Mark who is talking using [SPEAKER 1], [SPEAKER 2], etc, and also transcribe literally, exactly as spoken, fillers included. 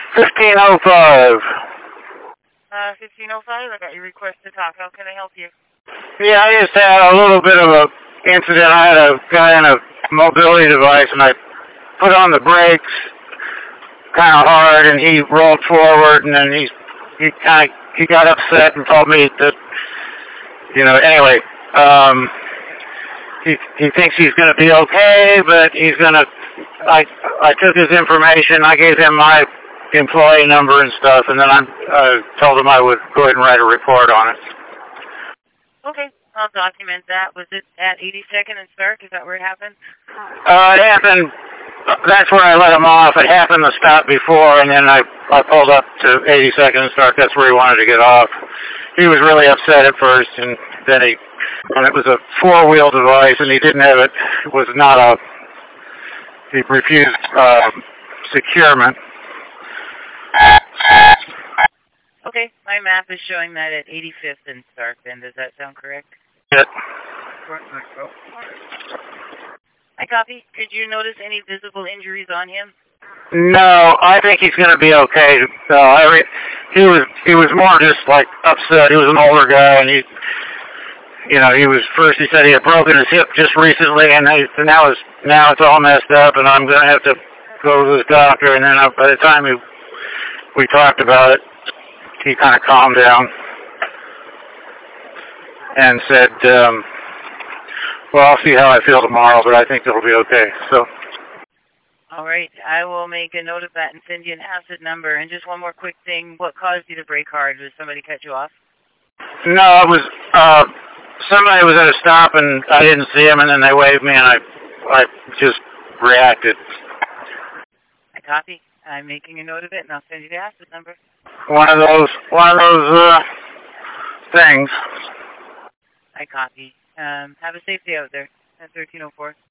[SPEAKER 1] fifteen oh five.
[SPEAKER 2] Uh, fifteen oh five, I got your request to talk. How can I help you?
[SPEAKER 1] Yeah, I just had a little bit of a incident. I had a guy in a mobility device, and I put on the brakes kind of hard, and he rolled forward, and then he he kind of he got upset and told me that, you know, anyway, um, he he thinks he's going to be okay, but he's going to. I I took his information. I gave him my employee number and stuff, and then I uh, told him I would go ahead and write a report on it.
[SPEAKER 2] Okay, I'll document that. Was it at eighty-second and Stark? Is that where it happened?
[SPEAKER 1] Uh, it happened. That's where I let him off. It happened to stop before, and then I I pulled up to eighty-second and Stark. That's where he wanted to get off. He was really upset at first, and then he, and it was a four-wheel device, and he didn't have it. It was not a. He refused uh, securement.
[SPEAKER 2] Okay, my map is showing that at eighty-fifth and Stark. Then does that sound correct?
[SPEAKER 1] Yep.
[SPEAKER 2] I copy. Could you notice any visible injuries on him?
[SPEAKER 1] No, I think he's going to be okay. No, I re he was he was more just like upset. He was an older guy, and he, you know, he was first. He said he had broken his hip just recently, and he, now it's now it's all messed up, and I'm going to have to go to the doctor. And then I, by the time we we talked about it, he kind of calmed down and said, um, well, I'll see how I feel tomorrow, but I think it'll be okay. So.
[SPEAKER 2] All right. I will make a note of that and send you an asset number. And just one more quick thing. What caused you to brake hard? Did somebody cut you off?
[SPEAKER 1] No, it was, uh, somebody was at a stop and I didn't see him, and then they waved me and I, I just reacted.
[SPEAKER 2] I copy. I'm making a note of it and I'll send you the asset number.
[SPEAKER 1] One of those, one of those, uh, things.
[SPEAKER 2] I copy. Um, have a safe day out there at thirteen oh four.